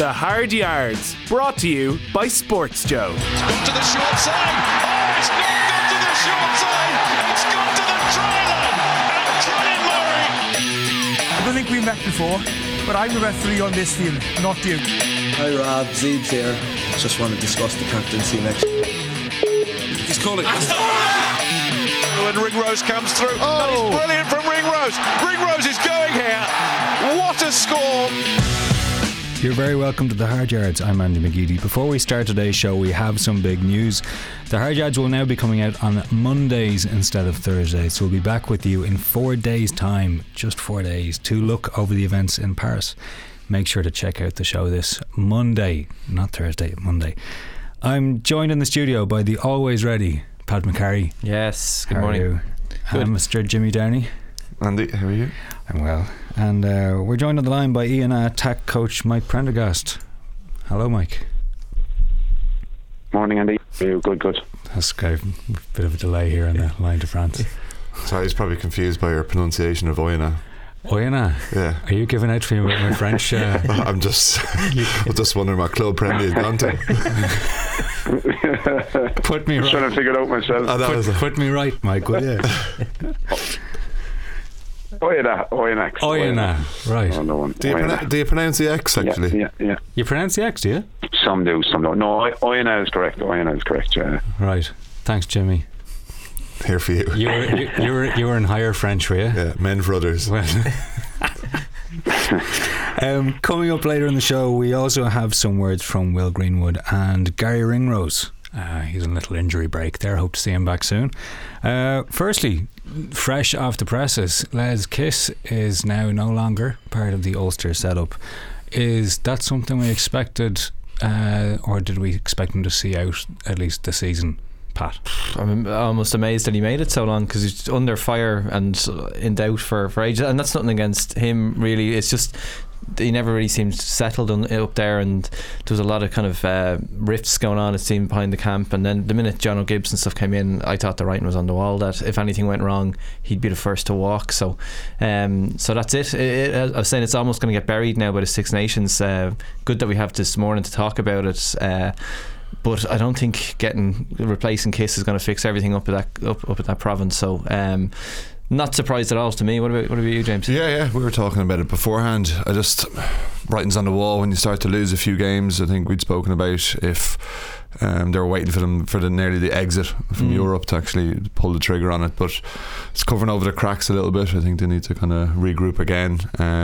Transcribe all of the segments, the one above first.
The Hard Yards, brought to you by Sports Joe. It's gone to the short side. Oh, it's not gone to the short side. It's gone to the try line. And Colin Murray. I don't think we met before, but I'm the referee on this field, not you. Hi Rob, Zeebs here. Just want to discuss the captaincy next. He's calling. And Ringrose comes through. That is brilliant from Ringrose. Ringrose is going here. What a score. You're very welcome to The Hard Yards. I'm Andy McGeady. Before we start today's show, we have some big news. The Hard Yards will now be coming out on Mondays instead of Thursdays. So we'll be back with you in 4 days' time, just 4 days, to look over the events in Paris. Make sure to check out the show this Monday, not Thursday, Monday. I'm joined in the studio by the always ready Pat McCarry. Yes, good How morning. Are you? Good. Mr. Jimmy Downey. Andy, how are you? I'm well. And we're joined on the line by Ian attack coach Mike Prendergast. Hello, Mike. Morning, Andy. Good. That's got a bit of a delay here on the line to France. Sorry, I was probably confused by your pronunciation of Oyana. Oyana? Yeah. Are you giving out for me with my French? I'm just wondering what club Premier has gone to. Put me right. Trying to figure it out myself. Put me right, Mike, will you? Oyana, right. Oh, no one. Do you pronounce the X actually? Yeah. You pronounce the X, do you? Some do, some don't. No, Oyana is correct. Yeah. Right. Thanks, Jimmy. Here for you. You were in higher French, were you? Yeah, men brothers. Well, coming up later in the show, we also have some words from Will Greenwood and Gary Ringrose. He's on a little injury break there. Hope to see him back soon. Firstly, fresh off the presses, Les Kiss is now no longer part of the Ulster setup. Is that something we expected, or did we expect him to see out at least the season, Pat? I'm almost amazed that he made it so long, because he's under fire and in doubt for ages, and that's nothing against him really. It's just he never really seemed settled up there, and there was a lot of kind of rifts going on, it seemed, behind the camp. And then the minute John O'Gibbs and stuff came in, I thought the writing was on the wall that if anything went wrong, he'd be the first to walk. So that's it. I was saying it's almost going to get buried now by the Six Nations. Good that we have this morning to talk about it. But I don't think replacing Kiss is going to fix everything up at that province. So not surprised at all to me. What about you, James? Yeah, we were talking about it beforehand. Writing's on the wall when you start to lose a few games. I think we'd spoken about if they were waiting for nearly the exit from Europe to actually pull the trigger on it, but it's covering over the cracks a little bit. I think they need to kind of regroup again.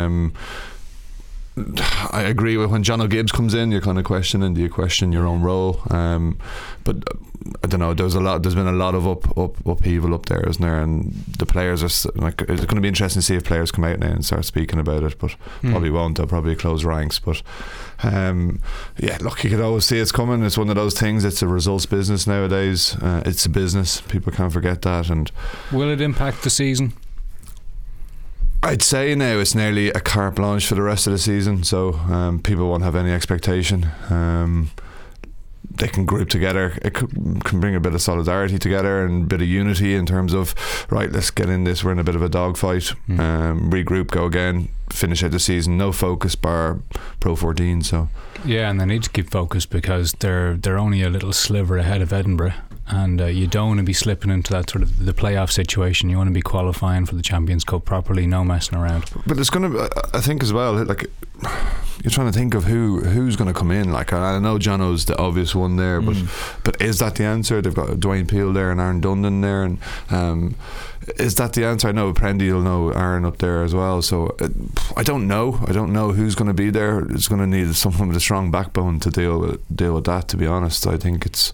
I agree with when John O'Gibbs comes in, you're kind of questioning, do you question your own role? But I don't know, there's been a lot of upheaval up there, isn't there? And the players are like, it's going to be interesting to see if players come out now and start speaking about it, but probably won't. They'll probably close ranks. But look, you could always see it's coming. It's one of those things. It's a results business nowadays. It's a business. People can't forget that. And will it impact the season? I'd say now it's nearly a carte blanche for the rest of the season, so people won't have any expectation. They can group together. It can bring a bit of solidarity together and a bit of unity in terms of, right, let's get in this, we're in a bit of a dogfight, regroup, go again, finish out the season. No focus bar Pro 14. So yeah, and they need to keep focused because they're only a little sliver ahead of Edinburgh, and you don't want to be slipping into that sort of the playoff situation. You want to be qualifying for the Champions Cup properly, no messing around. But it's going to, I think as well, like, you're trying to think of who's going to come in. Like, I know Jono's the obvious one there, but is that the answer? They've got Dwayne Peel there and Aaron Dundon there, and is that the answer? I know Prendy will know Aaron up there as well, so I don't know who's going to be there. It's going to need someone with a strong backbone to deal with that, to be honest. I think it's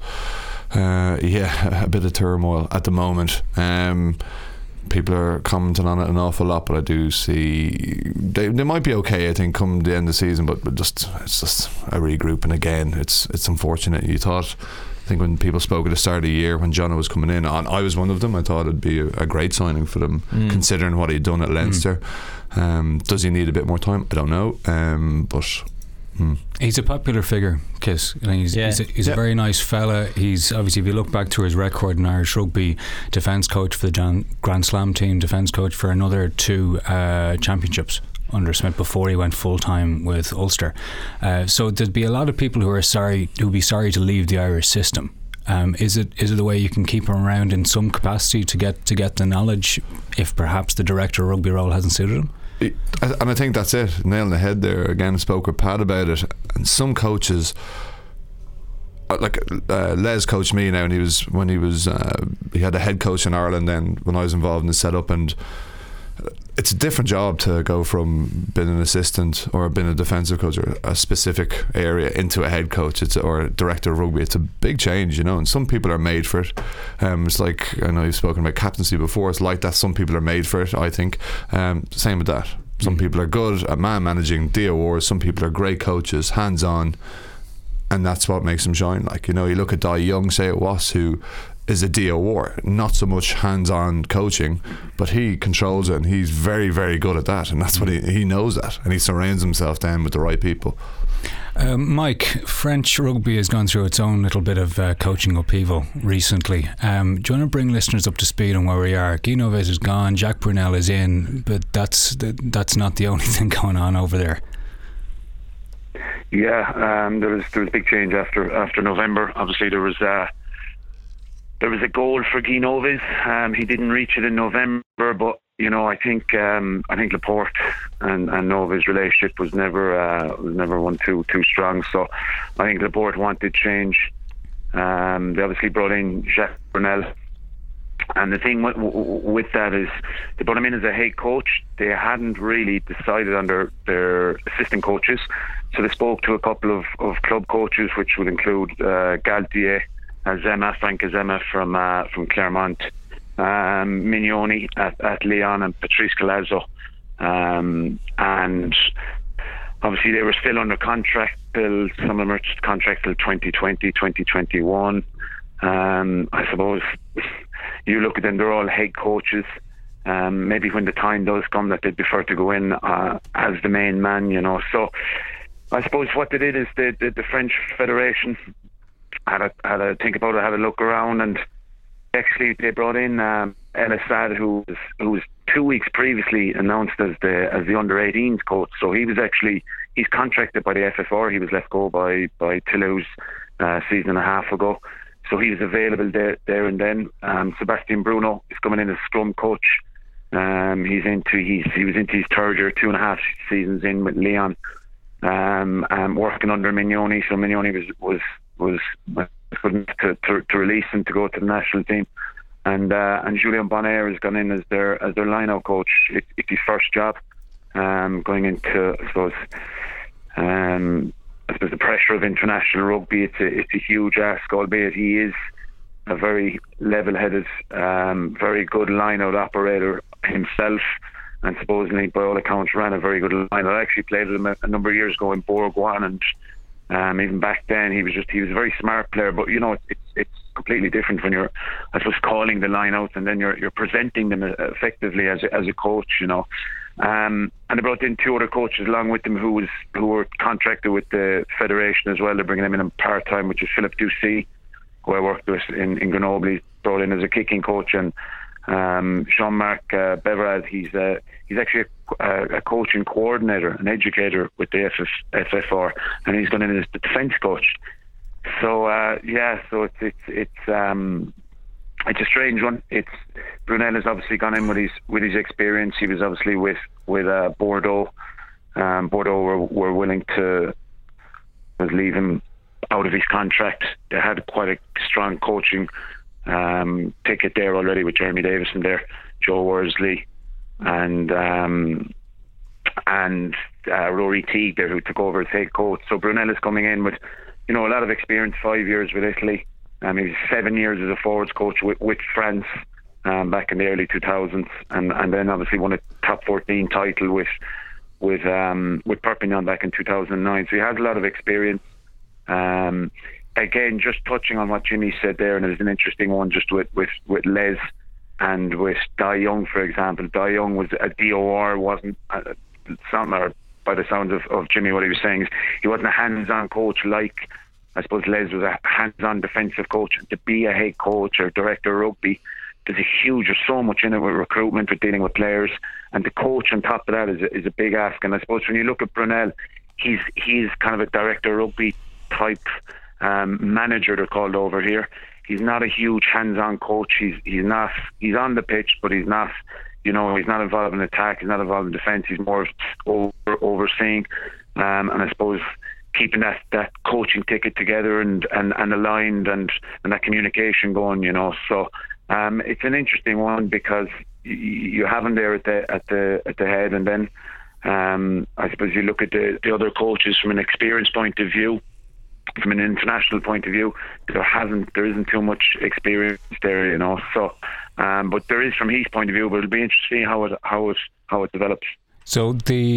a bit of turmoil at the moment. People are commenting on it an awful lot, but I do see they might be okay, I think, come the end of the season, but it's just a regroup. And again, it's unfortunate. I think when people spoke at the start of the year when Jono was coming in, I was one of them. I thought it'd be a great signing for them, considering what he'd done at Leinster. Does he need a bit more time? I don't know, but he's a popular figure, Kiss. He's a very nice fella. He's obviously, if you look back to his record in Irish rugby, defence coach for the Grand Slam team, defence coach for another 2 championships under Smith before he went full time with Ulster. So there'd be a lot of people who'd be sorry to leave the Irish system. Is it the way you can keep him around in some capacity to get the knowledge if perhaps the director of rugby role hasn't suited him? And I think that's it, nail on the head there. Again, spoke with Pat about it, and some coaches, like Les coached me now, and he had a head coach in Ireland then when I was involved in the setup, and it's a different job to go from being an assistant or being a defensive coach or a specific area into a head coach or a director of rugby. It's a big change, and some people are made for it. It's like, I know you've spoken about captaincy before, it's like that. Some people are made for it, I think. Same with that. Some people are good at man managing DORs, some people are great coaches, hands on, and that's what makes them shine. Like, you look at Dai Young, say it was, who is a DOR, not so much hands-on coaching, but he controls it, and he's very, very good at that, and that's what he knows that, and he surrounds himself then with the right people. Mike, French rugby has gone through its own little bit of coaching upheaval recently. Do you want to bring listeners up to speed on where we are? Guy Novès is gone, Jacques Brunel is in, but that's not the only thing going on over there. Yeah, there was a big change after November. Obviously, there was a goal for Guy Novès. He didn't reach it in November, but I think Laporte and Novès' relationship was never one too strong. So I think Laporte wanted change. They obviously brought in Jacques Brunel, and the thing with that is they brought him in as a head coach. They hadn't really decided on their assistant coaches, so they spoke to a couple of club coaches, which would include Galtier, Frank Azema from Clermont, Mignoni at Lyon, and Patrice Galazzo, and obviously they were still under contract till, some of them are contract till 2020, 2021. I suppose you look at them, they're all head coaches. Maybe when the time does come that they'd prefer to go in as the main man, So I suppose what they did is the French Federation had a think about it, had a look around, and actually they brought in El Assad, who was 2 weeks previously announced as the under-18s coach. So he's contracted by the FFR. He was let go by Toulouse a season and a half ago. So he was available there and then. Sebastian Bruno is coming in as scrum coach. He was into his third year, 2.5 seasons in with Lyon, working under Mignoni. So Mignoni was good to release him to go to the national team, and Julien Bonner has gone in as their line-out coach. It's his first job, going into I suppose the pressure of international rugby. It's a huge ask, albeit he is a very level-headed, very good line-out operator himself, and supposedly by all accounts ran a very good line. I actually played with him a number of years ago in Bourgoin, and even back then he was a very smart player. But it's completely different when you're, I suppose, calling the line out and then you're presenting them effectively as a coach, and they brought in 2 other coaches along with them who were contracted with the federation as well. They're bringing them in part time, which is Philippe Ducy, who I worked with in Grenoble. He's brought in as a kicking coach, and Jean-Marc Beverad, he's actually a coaching coordinator, an educator with the FFR, and he's gone in as the defence coach. So so it's a strange one. Brunel has obviously gone in with his experience. He was obviously with Bordeaux. Bordeaux were willing to leave him out of his contract. They had quite a strong coaching ticket there already with Jeremy Davison there, Joe Worsley, and Rory Teague there, who took over as head coach. So Brunel is coming in with a lot of experience, 5 years with Italy. He was 7 years as a forwards coach with France back in the early 2000s, and then obviously won a top 14 title with Perpignan back in 2009. So he has a lot of experience. Again, just touching on what Jimmy said there, and it was an interesting one just with Les and with Dai Young, for example. Dai Young was a DOR, wasn't by the sounds of Jimmy, what he was saying is he wasn't a hands-on coach like, I suppose, Les was a hands-on defensive coach. To be a head coach or director of rugby, there's so much in it with recruitment, with dealing with players, and the coach on top of that is a big ask. And I suppose when you look at Brunel, he's kind of a director rugby type manager, they're called over here. He's not a huge hands-on coach. He's on the pitch, but he's not, he's not involved in attack. He's not involved in defence. He's more overseeing, and I suppose keeping that coaching ticket together and aligned and that communication going. So it's an interesting one because you have him there at the head, and then I suppose you look at the other coaches from an experience point of view. From an international point of view, there isn't too much experience there, So, but there is from his point of view. But it'll be interesting how it develops. So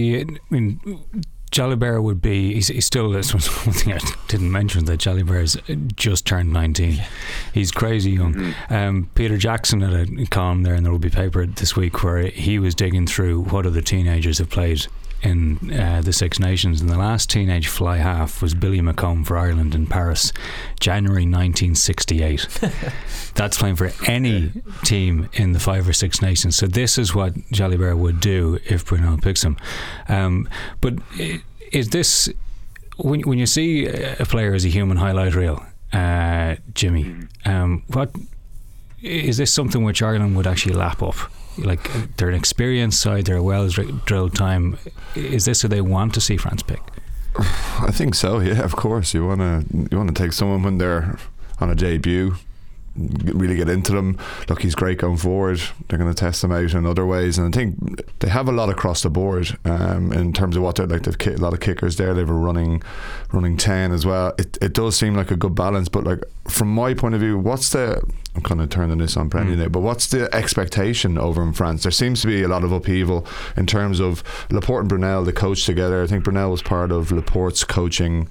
Jalibert would be. He's still. This was one thing I didn't mention, that Jalibert's just turned 19. He's crazy young. Mm-hmm. Peter Jackson had a column there in the Rugby paper this week where he was digging through what other teenagers have played in the Six Nations, and the last teenage fly half was Billy McComb for Ireland in Paris, January 1968. That's playing for any team in the 5 or 6 Nations. So this is what Jalibert would do if Brunel picks him. But is this, when you see a player as a human highlight reel, Jimmy, what is this something which Ireland would actually lap up? Like, they're an experienced side, they're a well-drilled time. Is this who they want to see France pick? I think so. Yeah, of course. You want to take someone when they're on a debut, really get into them. Look, he's great going forward. They're going to test him out in other ways, and I think they have a lot across the board in terms of what they're like. They've a lot of kickers there. They have a running 10 as well. It does seem like a good balance, but like from my point of view, I'm kind of turning this on Brendan now, but what's the expectation over in France? There seems to be a lot of upheaval in terms of Laporte and Brunel, the coach together. I think Brunel was part of Laporte's coaching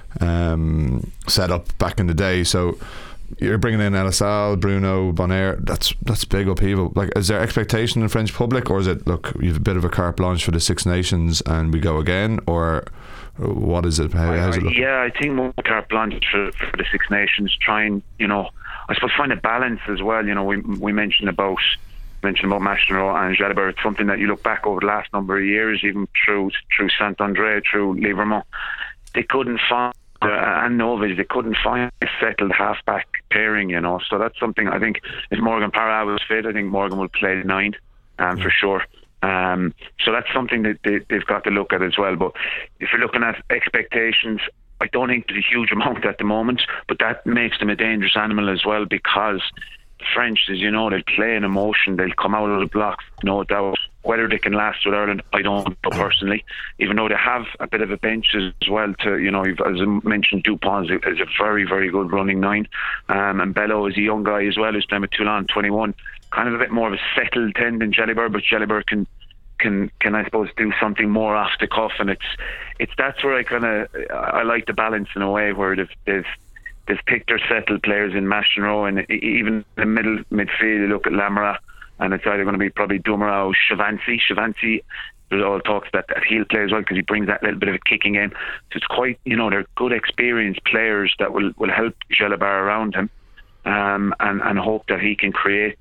setup back in the day. So you're bringing in Elisal, Bruno, Bonner. That's big upheaval. Like, is there expectation in the French public, or is it, look, you have a bit of a carte blanche for the Six Nations and we go again, or what is it? How's it look? Yeah, I think more carte blanche for the Six Nations. Try and, I suppose find a balance as well. We mentioned about Machenot and Jalibert. It's something that you look back over the last number of years, even through Saint-André, through Livermont, they couldn't find, and Novage, they couldn't find a settled halfback pairing. So that's something I think, if Morgan Parra was fit, I think Morgan will play 9 for sure. So that's something that they've got to look at as well. But if you're looking at expectations, I don't think there's a huge amount at the moment, but that makes them a dangerous animal as well, because the French, as you know, they'll play in emotion, they'll come out of the blocks, no doubt. Whether they can last with Ireland, I don't know personally, even though they have a bit of a bench as well to, as I mentioned, Dupont is a very, very good running 9, and Bello is a young guy as well who's playing with Toulon, 21, kind of a bit more of a settled 10 than Jalibert, but Jalibert can I suppose do something more off the cuff, and that's where I like the balance in a way, where they've picked their settled players in Machenot, and even the midfield, you look at Lamara, and it's either going to be probably Dumara or Chavancy. There's all talks that he'll play as well, because he brings that little bit of a kicking game. So it's quite, they're good experienced players that will help Jalibert around him, and hope that he can create,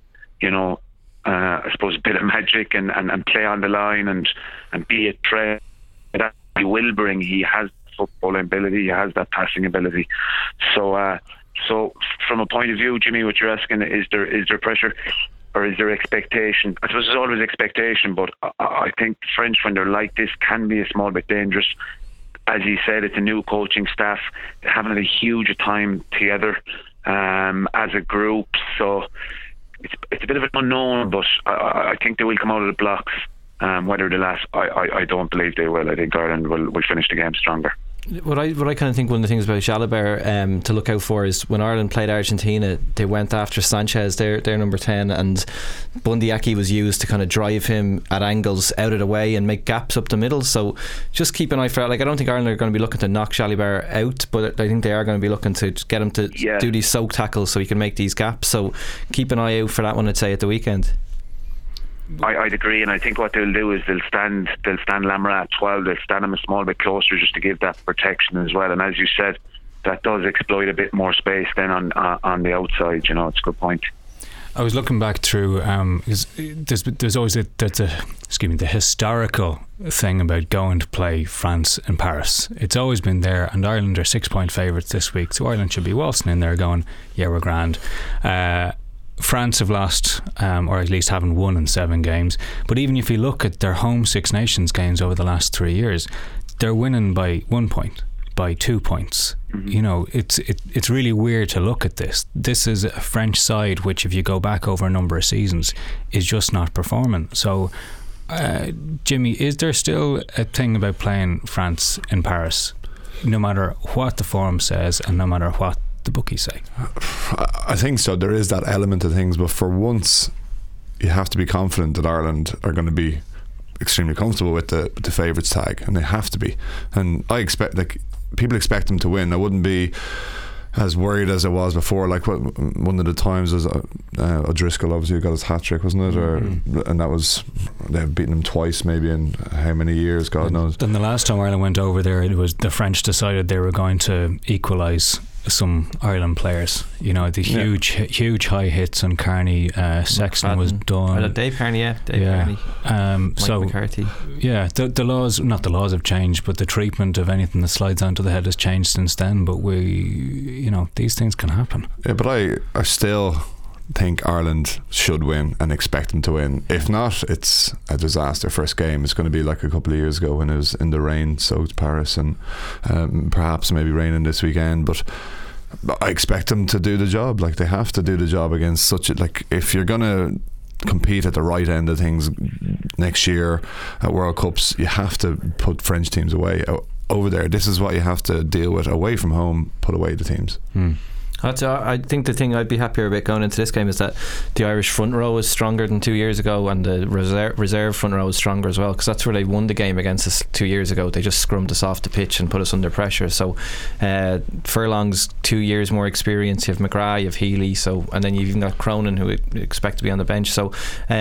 I suppose, a bit of magic and play on the line and be a threat. That he will bring. He has football ability. He has that passing ability. So from a point of view, Jimmy, what you're asking, is there pressure or is there expectation? I suppose there's always expectation, but I think French, when they're like this, can be a small bit dangerous. As you said, it's a new coaching staff. They haven't had a huge time together as a group, so it's a bit of an unknown, but I think they will come out of the blocks. Whether they last, I don't believe they will. I think Ireland will finish the game stronger. What I kind of think one of the things about Jalibert to look out for is when Ireland played Argentina, they went after Sanchez, their number 10, and Bundy Aki was used to kind of drive him at angles out of the way and make gaps up the middle. So just keep an eye for that. Like, I don't think Ireland are going to be looking to knock Jalibert out, but I think they are going to be looking to get him to do these soak tackles so he can make these gaps. So keep an eye out for that one, I'd say, at the weekend. I'd agree, and I think what they'll do is they'll stand Lamara at 12. They'll stand him a small bit closer just to give that protection as well. And as you said, that does exploit a bit more space then on the outside. It's a good point. I was looking back through. There's always the historical thing about going to play France in Paris. It's always been there, and Ireland are 6-point favourites this week, so Ireland should be waltzing in there, going, "Yeah, we're grand." France have lost, or at least haven't won in 7 games. But even if you look at their home Six Nations games over the last 3 years, they're winning by 1 point, by 2 points. You know, it's really weird to look at this. This is a French side which, if you go back over a number of seasons, is just not performing. So, Jimmy, is there still a thing about playing France in Paris, no matter what the form says and no matter what the bookies say? I think so. There is that element of things, but for once you have to be confident that Ireland are going to be extremely comfortable with the favourites tag, and they have to be. And I expect, like, people expect them to win. I wouldn't be as worried as I was before. Like, one of the times was O'Driscoll obviously got his hat-trick, wasn't it? And that was, they've beaten him twice maybe in how many years, God knows. Then the last time Ireland went over there, it was the French decided they were going to equalise some Ireland players. You know, the huge high hits on Carney. Sexton was done. Dave Carney, Carney. Mike McCarthy. Yeah, the laws, not the laws have changed, but the treatment of anything that slides onto the head has changed since then. But these things can happen. Yeah, but I still think Ireland should win and expect them to win. If not, it's a disaster. First game, it's going to be like a couple of years ago when it was in the rain, soaked Paris, and perhaps maybe raining this weekend. But I expect them to do the job. Like, they have to do the job against such a, like, if you're going to compete at the right end of things next year at World Cups, you have to put French teams away. Over there, this is what you have to deal with. Away from home, put away the teams. I think the thing I'd be happier about going into this game is that the Irish front row is stronger than 2 years ago, and the reserve front row is stronger as well, because that's where they won the game against us 2 years ago. They just scrummed us off the pitch and put us under pressure. So Furlong's 2 years more experience. You have McGrath, you have Healy, and then you've even got Cronin, who we expect to be on the bench. So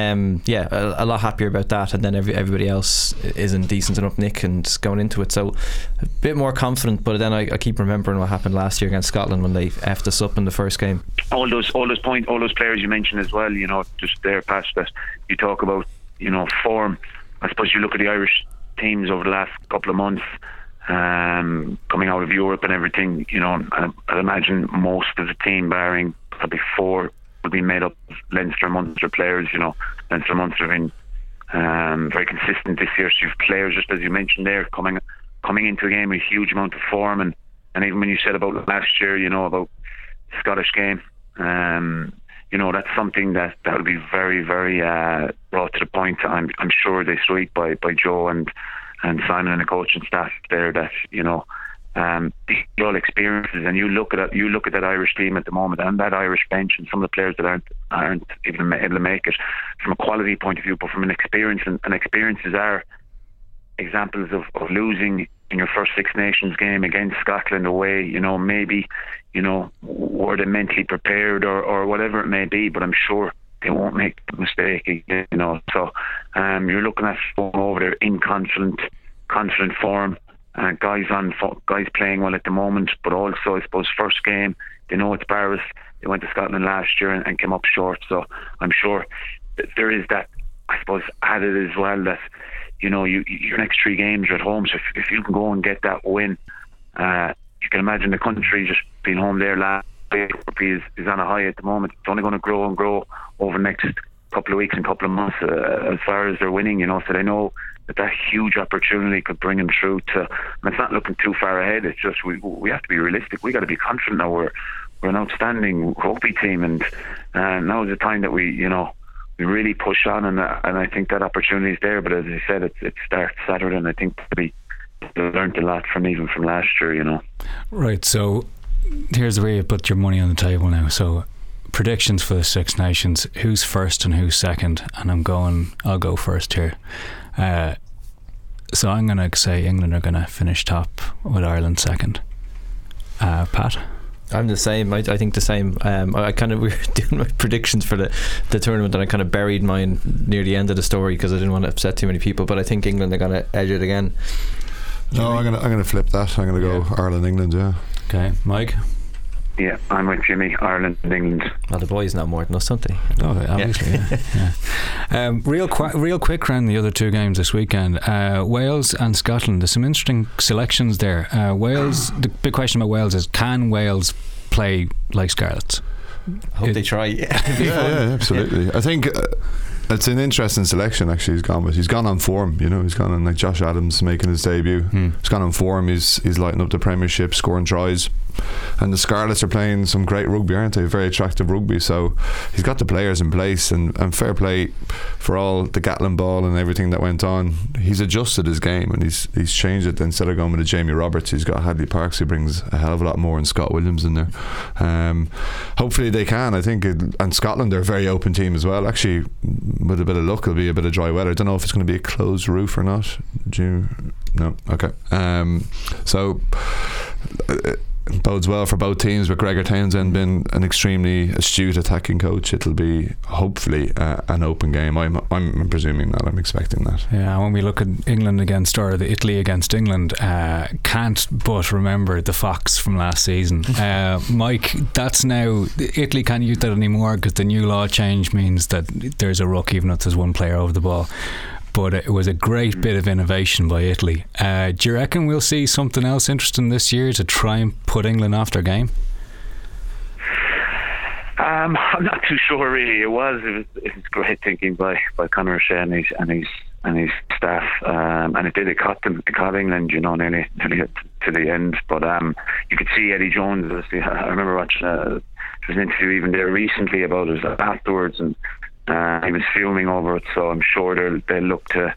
a lot happier about that. And then everybody else is in decent enough nick and going into it, so a bit more confident. But then I keep remembering what happened last year against Scotland when they effed us up in the first game. All those players you mentioned as well, just there past that, you talk about, form. I suppose you look at the Irish teams over the last couple of months, coming out of Europe and everything, I'd imagine most of the team, barring probably 4, would be made up of Leinster, Munster players. Leinster, Munster have been very consistent this year, so you've players, just as you mentioned there, coming into a game with a huge amount of form, and even when you said about last year, about Scottish game, that's something that'll be very, very brought to the point. I'm sure this week by Joe and Simon and the coaching staff there, that the all experiences, and you look at that Irish team at the moment and that Irish bench and some of the players that aren't even able to make it from a quality point of view, but from an experience, and experiences are examples of losing in your first Six Nations game against Scotland away. Maybe were they mentally prepared or whatever it may be, but I'm sure they won't make the mistake again. So you're looking at going over there in confident form, guys playing well at the moment, but also, I suppose, first game, they know it's Paris. They went to Scotland last year and came up short, so I'm sure that there is that, I suppose, added as well, that your next 3 games are at home, so if you can go and get that win, you can imagine the country just being home there last week is on a high at the moment. It's only going to grow and grow over the next couple of weeks and couple of months as far as they're winning, so they know that huge opportunity could bring them through to, and it's not looking too far ahead. It's just we have to be realistic. We got to be confident now. We're an outstanding rugby team, and now is the time that we we really push on, and I think that opportunity is there. But as I said, it starts Saturday, and I think we learned a lot from last year. Right. So here's where you put your money on the table now. So predictions for the Six Nations: who's first and who's second? And I'll go first here. So I'm going to say England are going to finish top with Ireland second. Pat? I'm the same. I think the same. We were doing my predictions for the tournament, and I kind of buried mine near the end of the story because I didn't want to upset too many people. But I think England are going to edge it again. No, I'm going to flip that. I'm going to go Ireland, England. Yeah. Okay, Mike. Yeah, I'm with Jimmy. Ireland and England. Well, the boys know more than us, don't they? Oh, obviously, yeah. Real quick round the other two games this weekend. Wales and Scotland. There's some interesting selections there. Wales. The big question about Wales is: can Wales play like Scarlets? I hope they try. Yeah, absolutely. I think it's an interesting selection. Actually, he's gone on form. He's gone on, like Josh Adams making his debut. He's gone on form. He's lighting up the Premiership, scoring tries. And the Scarlets are playing some great rugby, aren't they? Very attractive rugby. So he's got the players in place, and fair play for all the Gatlin ball and everything that went on. He's adjusted his game, and he's changed it. Instead of going with a Jamie Roberts, he's got Hadley Parks, who brings a hell of a lot more, and Scott Williams in there. Hopefully they can. I think and Scotland are a very open team as well. Actually, with a bit of luck, it'll be a bit of dry weather. I don't know if it's going to be a closed roof or not. No, okay. So bodes well for both teams, with Gregor Townsend being an extremely astute attacking coach. It'll be hopefully an open game. I'm presuming that. I'm expecting that. Yeah, when we look at England against, or the Italy against England, can't but remember the Fox from last season. Mike, that's now Italy can't use that anymore because the new law change means that there's a ruck even if there's one player over the ball. But it was a great bit of innovation by Italy. Do you reckon we'll see something else interesting this year to try and put England off their game? I'm not too sure really. It was great thinking by Conor O'Shea and his staff, and it caught England, nearly to the end. But you could see Eddie Jones. I remember watching there was an interview even there recently about it afterwards, and he was fuming over it. So I'm sure they'll look to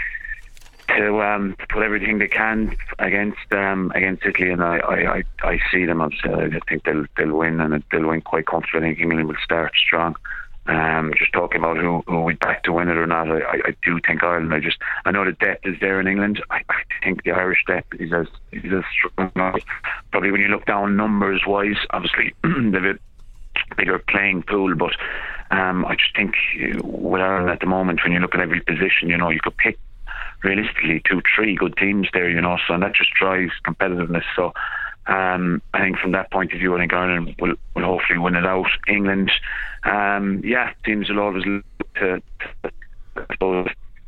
put everything they can against Italy, and I see them. I think they'll win, and they'll win quite comfortably. I think England will start strong. Just talking about who we'd back to win it or not, I do think Ireland. I know the depth is there in England. I think the Irish depth is as strong. Probably when you look down numbers wise, obviously they've a bigger playing pool, but I just think with Ireland at the moment, when you look at every position, you could pick realistically 2-3 good teams there, so, and that just drives competitiveness. So I think from that point of view, I think Ireland will hopefully win it out. England, teams will always look to go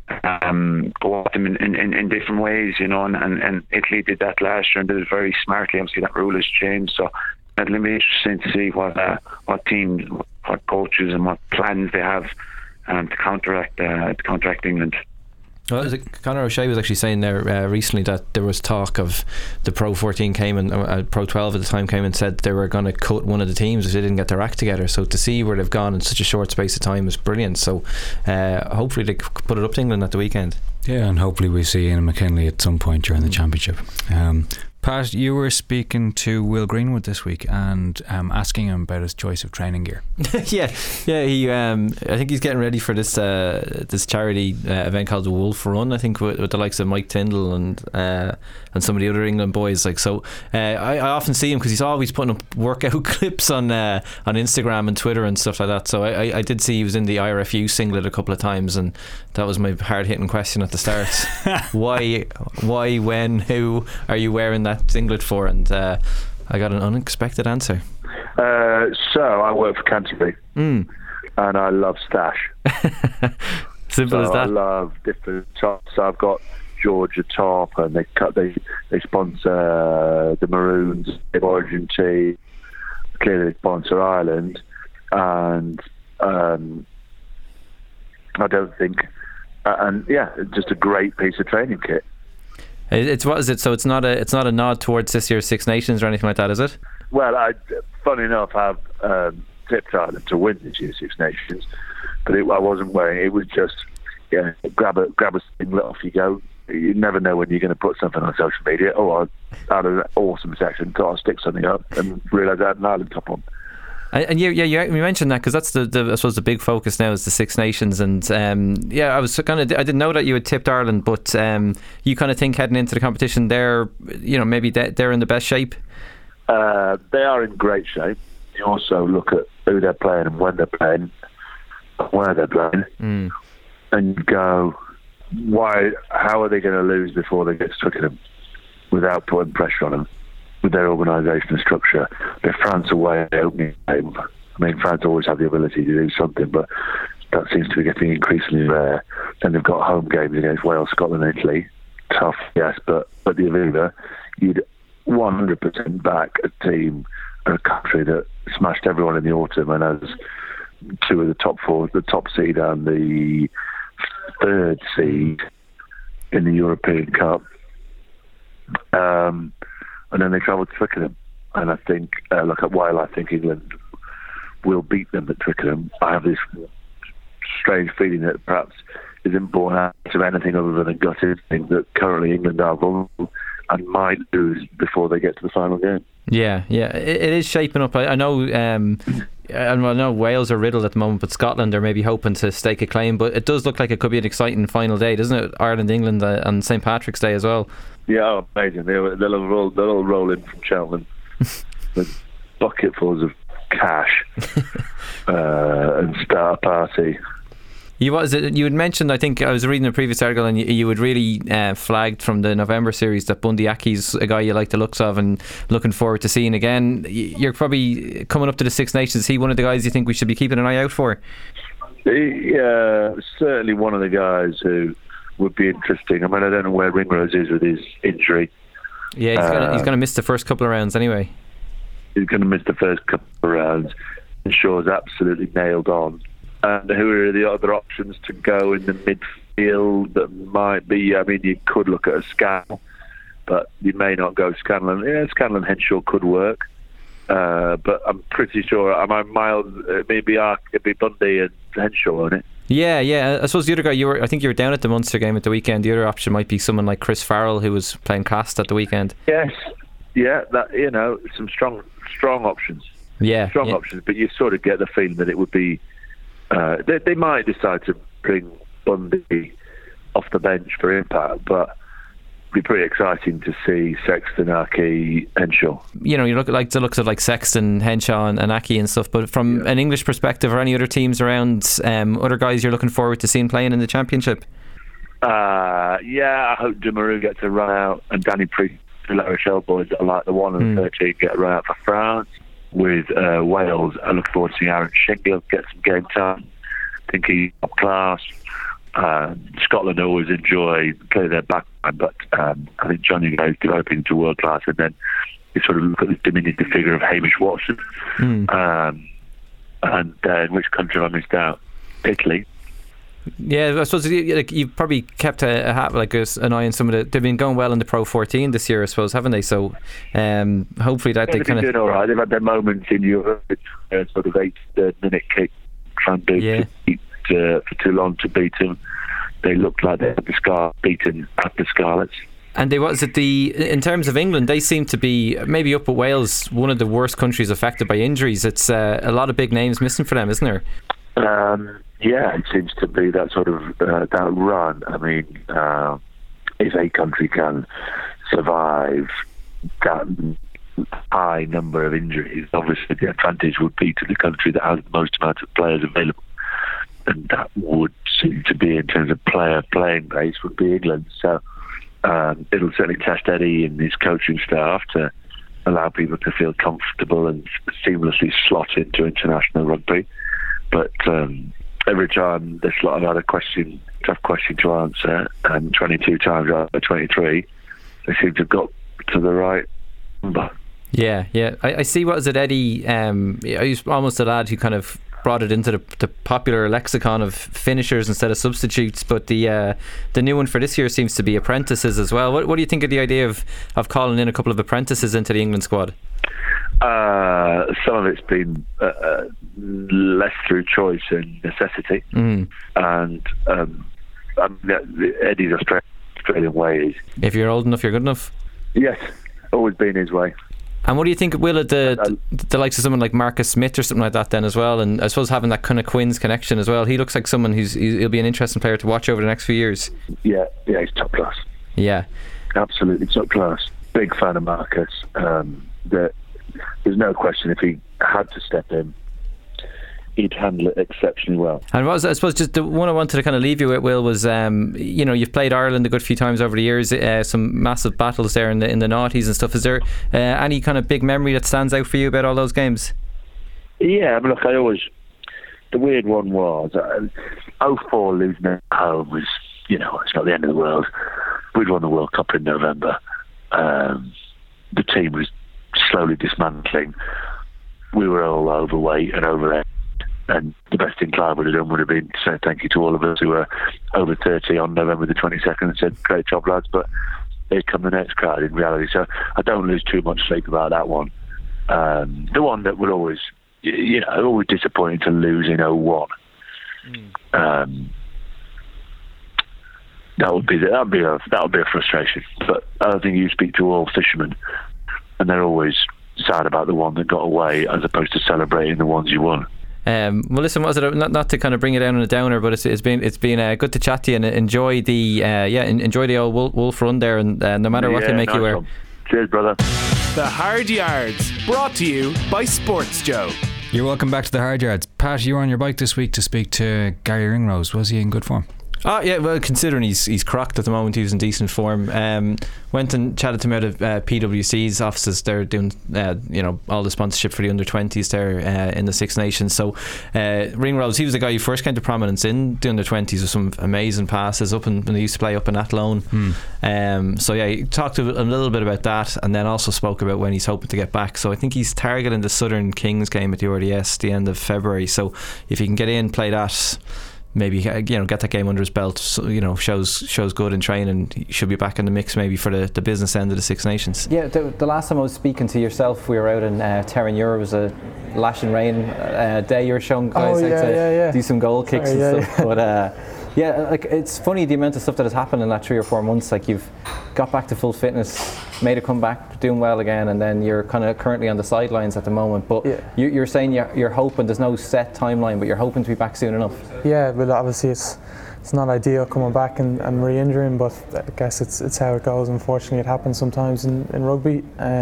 at them in different ways, and Italy did that last year and did it very smartly. Obviously that rule has changed, so it'll be interesting to see what teams, what coaches and what plans they have to counteract England. Well, Conor O'Shea was actually saying there recently that there was talk of the Pro 14 came and Pro 12 at the time came and said they were going to cut one of the teams if they didn't get their act together. So to see where they've gone in such a short space of time is brilliant. So hopefully they put it up to England at the weekend. Yeah, and hopefully we see Ian McKinley at some point during the championship. Pat, you were speaking to Will Greenwood this week and asking him about his choice of training gear. yeah. He, I think he's getting ready for this charity event called the Wolf Run. I think with the likes of Mike Tyndall and some of the other England boys. I often see him because he's always putting up workout clips on Instagram and Twitter and stuff like that. So I did see he was in the IRFU singlet a couple of times, and that was my hard hitting question at the start. Why, when, who are you wearing that singlet for? And I got an unexpected answer. So I work for Canterbury, and I love Stash. Simple as that. I love different tops. So I've got Georgia top, and they sponsor the Maroons, the Origin team. Clearly they sponsor Ireland, and I don't think, just a great piece of training kit. What is it? So it's not a nod towards this year's Six Nations or anything like that, is it? Well, funny enough, I've tipped Ireland to win this year's Six Nations, but I wasn't wearing it. It was just grab a singlet, off you go. You never know when you're going to put something on social media. I had an awesome section, so I'll stick something up and realise I had an Ireland top on. And you mentioned that because that's the I suppose the big focus now is the Six Nations, and I was I didn't know that you had tipped Ireland, but you kind of think heading into the competition they're maybe they're in the best shape. They are in great shape. You also look at who they're playing and when they're playing, where they're playing, and you go, how are they going to lose before they get stuck in them without putting pressure on them? with their organisation and structure. If France away opening game, I mean, France always have the ability to do something, but that seems to be getting increasingly rare. Then they've got home games against Wales, Scotland, and Italy. Tough, yes, but at the Aviva, you'd 100% back a team, a country that smashed everyone in the autumn and has two of the top four, the top seed and the third seed in the European Cup. And then they travel to Twickenham. And I think, while I think England will beat them at Twickenham, I have this strange feeling that perhaps isn't born out of anything other than a gut instinct that currently England are vulnerable and might lose before they get to the final game. Yeah, it is shaping up. I know Wales are riddled at the moment, but Scotland are maybe hoping to stake a claim. But it does look like it could be an exciting final day, doesn't it? Ireland, England, and St. Patrick's Day as well. Yeah, amazing. They'll all roll in from Cheltenham with bucketfuls of cash and start a party. You had mentioned, I think I was reading a previous article, and you had really flagged from the November series that Bundy Aki's a guy you like the looks of and looking forward to seeing again. You're probably coming up to the Six Nations. Is he one of the guys you think we should be keeping an eye out for? Certainly one of the guys who would be interesting. I mean, I don't know where Ringrose is with his injury. Yeah, he's going to miss the first couple of rounds anyway. He's going to miss the first couple of rounds. And Shaw's absolutely nailed on. And who are the other options to go in the midfield that might be? I mean, you could look at a Scannell, but you may not go Scanlon. Yeah, Scanlon Henshaw could work, but I'm pretty sure. Maybe it'd be Bundy and Henshaw on it. Yeah. I suppose the other guy I think you were down at the Munster game at the weekend. The other option might be someone like Chris Farrell, who was playing cast at the weekend. Yes, that some strong options. Strong options, but you sort of get the feeling that it would be. They might decide to bring Bundy off the bench for impact, but it'd be pretty exciting to see Sexton, Aki, Henshaw. You look at the looks of like Sexton, Henshaw and Aki and stuff, but from an English perspective, or any other teams around, other guys you're looking forward to seeing playing in the Championship? I hope De Maru gets a run out, and Danny Priest, the La Rochelle boys that are like the 1 and 13 get a run out for France. With Wales, I look forward to seeing Aaron Shingle get some game time. I think he's top class. Scotland always enjoy play their backline, but I think Johnny is developing to world class. And then you sort of look at the diminutive figure of Hamish Watson. And then which country have I missed out? Italy. Yeah, I suppose you've probably kept an eye on some of the. They've been going well in the Pro 14 this year, I suppose, haven't they? So hopefully that they kind of doing all right. They've had their moments in Europe, sort of 8-minute kick, trying to beat for too long to beat them. They looked like they had beaten at the Scarlets. And in terms of England, they seem to be maybe up at Wales, one of the worst countries affected by injuries. It's a lot of big names missing for them, isn't there? It seems to be that sort of that run. I mean, if a country can survive that high number of injuries, obviously the advantage would be to the country that has the most amount of players available, and that would seem to be, in terms of playing base, would be England. So it'll certainly test Eddie and his coaching staff to allow people to feel comfortable and seamlessly slot into international rugby. But every time they slot out a tough question to answer, and 22 times out of 23, they seem to have got to the right number. Yeah. I see. What is it, Eddie? He's almost a lad who kind of brought it into the popular lexicon of finishers instead of substitutes. But the new one for this year seems to be apprentices as well. What do you think of the idea of calling in a couple of apprentices into the England squad? Some of it's been less through choice and necessity, and Eddie's Australian way is, if you're old enough, you're good enough. Yes, always been his way. And what do you think, Will, of the likes of someone like Marcus Smith or something like that then as well? And I suppose having that kind of Quins connection as well. He looks like someone he'll be an interesting player to watch over the next few years. Yeah, he's top class. Yeah, absolutely top class. Big fan of Marcus. There's no question if he had to step in, he'd handle it exceptionally well. And I suppose just the one I wanted to kind of leave you with, Will, was you've played Ireland a good few times over the years, some massive battles there in the noughties and stuff. Is there any kind of big memory that stands out for you about all those games? Yeah, look, the weird one was 04 losing at home was, it's not the end of the world. We'd won the World Cup in November. The team was slowly dismantling. We were all overweight and overhead, and the best thing Clive would have done would have been to say thank you to all of us who were over 30 on November the 22nd and said, great job, lads, but here come the next crowd in reality. So I don't lose too much sleep about that one. The one that would always, always disappointing to lose in 01. That would be a frustration. But I think you speak to all fishermen, and they're always sad about the one that got away as opposed to celebrating the ones you won. Well, listen, not to kind of bring it down on a downer, but it's been good to chat to you and enjoy the old Wolf run there, and no matter what they make you wear. Cheers, brother. The Hard Yards, brought to you by Sports Joe. You're welcome back to the Hard Yards. Pat, you were on your bike this week to speak to Gary Ringrose. Was he in good form? Oh yeah, well, considering he's cracked at the moment, he was in decent form. Went and chatted to him out of PwC's offices. They're doing all the sponsorship for the under-20s there in the Six Nations. So Ringrose, he was the guy who first came to prominence in the under-20s with some amazing passes when they used to play up in Athlone. So yeah, he talked a little bit about that, and then also spoke about when he's hoping to get back. So I think he's targeting the Southern Kings game at the RDS the end of February. So if he can get in, play that, maybe get that game under his belt, shows good in training, he should be back in the mix maybe for the business end of the Six Nations. Yeah, the last time I was speaking to yourself, we were out in Terranure. It was a lashing rain day. You were showing guys how to do some goal kicks and stuff. But it's funny the amount of stuff that has happened in that 3 or 4 months. Like, you've got back to full fitness, made a comeback, doing well again, and then you're kind of currently on the sidelines at the moment. But you're saying you're hoping, there's no set timeline, but you're hoping to be back soon enough. Yeah, but obviously it's not ideal coming back and re-injuring, but I guess it's how it goes. Unfortunately, it happens sometimes in rugby.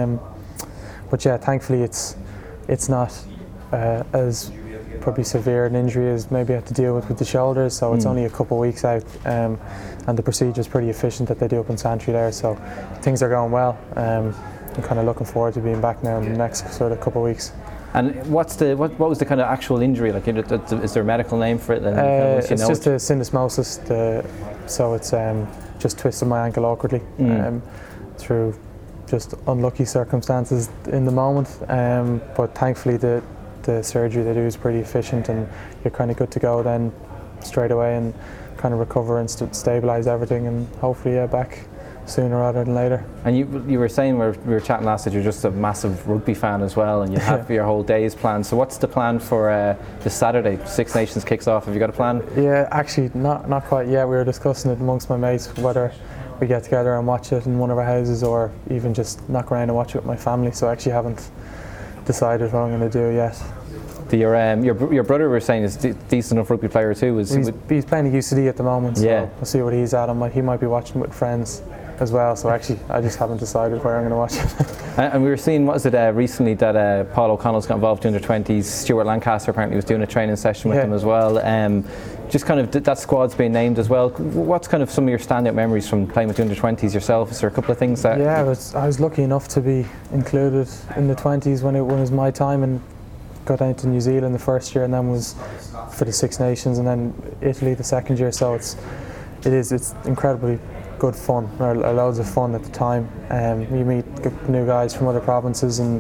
But yeah, thankfully it's not as probably severe an injury as maybe I had to deal with the shoulders, so it's only a couple of weeks out, and the procedure is pretty efficient that they do up in Santry there, so things are going well. I'm kind of looking forward to being back now in the next sort of couple of weeks. And what was the kind of actual injury? Like, is there a medical name for it? It's just a syndesmosis, so it's just twisted my ankle awkwardly through just unlucky circumstances in the moment, but thankfully the surgery they do is pretty efficient, and you're kind of good to go then straight away and kind of recover and stabilise everything, and hopefully back sooner rather than later. And you were saying, we were chatting last, that you're just a massive rugby fan as well, and you have your whole day's planned. So what's the plan for this Saturday? Six Nations kicks off. Have you got a plan? Yeah, actually not quite yet. We were discussing it amongst my mates whether we get together and watch it in one of our houses, or even just knock around and watch it with my family. So I actually haven't decided what I'm going to do yet. Your brother, we're saying, is a decent enough rugby player too. He's playing at UCD at the moment, so we'll see what he's at. He might be watching with friends as well, so actually I just haven't decided where I'm going to watch it. And we were seeing, recently that Paul O'Connell's got involved in the under-20s. Stuart Lancaster apparently was doing a training session with them as well. Just kind of that squad's being named as well. What's kind of some of your standout memories from playing with the under-20s yourself? Is there a couple of things that... Yeah, I was lucky enough to be included in the 20s when it was my time, and got down to New Zealand the first year, and then was for the Six Nations, and then Italy the second year. So it's incredibly good fun, or loads of fun at the time. You meet new guys from other provinces, and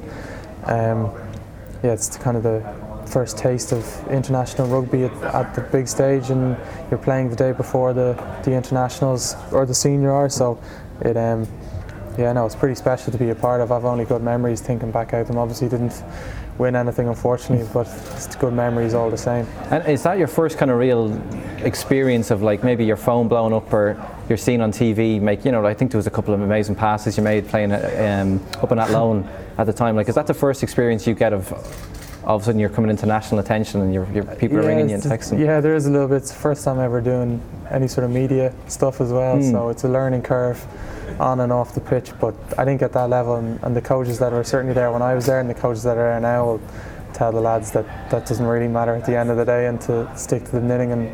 it's kind of the first taste of international rugby at the big stage, and you're playing the day before the internationals or the senior are. So it's pretty special to be a part of. I've only good memories thinking back out them. Obviously didn't win anything, unfortunately, but it's good memories all the same. And is that your first kind of real experience of, like, maybe your phone blowing up, or you're seen on TV make, I think there was a couple of amazing passes you made playing up in Athlone at the time. Like, is that the first experience you get of all of a sudden you're coming into national attention and your people are ringing you and texting? Yeah, there is a little bit. It's the first time ever doing any sort of media stuff as well, so it's a learning curve on and off the pitch, but I think at that level, and the coaches that were certainly there when I was there and the coaches that are there now tell the lads that doesn't really matter at the end of the day, and to stick to the knitting and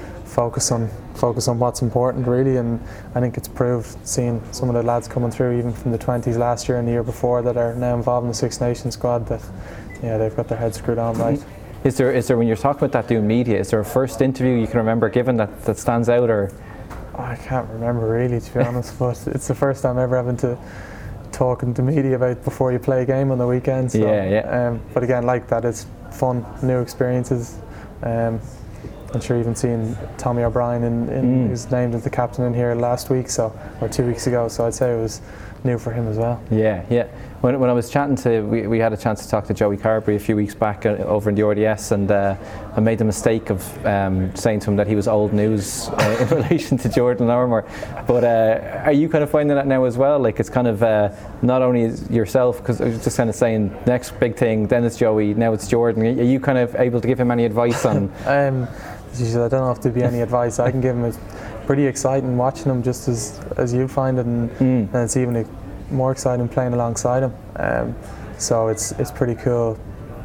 focus on what's important really. And I think it's proved, seeing some of the lads coming through even from the 20s last year and the year before that are now involved in the Six Nations squad, that they've got their heads screwed on right. Is there when you're talking about that doing media, is there a first interview you can remember given that stands out, or? I can't remember really, to be honest, but it's the first time ever having to talking to media about before you play a game on the weekend. So, but again, like that, it's fun, new experiences. I'm sure even seeing Tommy O'Brien who's named as the captain in here last week, or 2 weeks ago. So I'd say it was new for him as well. Yeah. When I was chatting to, we had a chance to talk to Joey Carberry a few weeks back over in the RDS, and I made the mistake of saying to him that he was old news in relation to Jordan Lorimer. But are you kind of finding that now as well? Like, it's kind of not only yourself, because I was just kind of saying next big thing, then it's Joey, now it's Jordan. Are you kind of able to give him any advice on? I don't know if there'd be any advice I can give him. It's pretty exciting watching him, just as you find it, and it's even more exciting playing alongside him. So it's pretty cool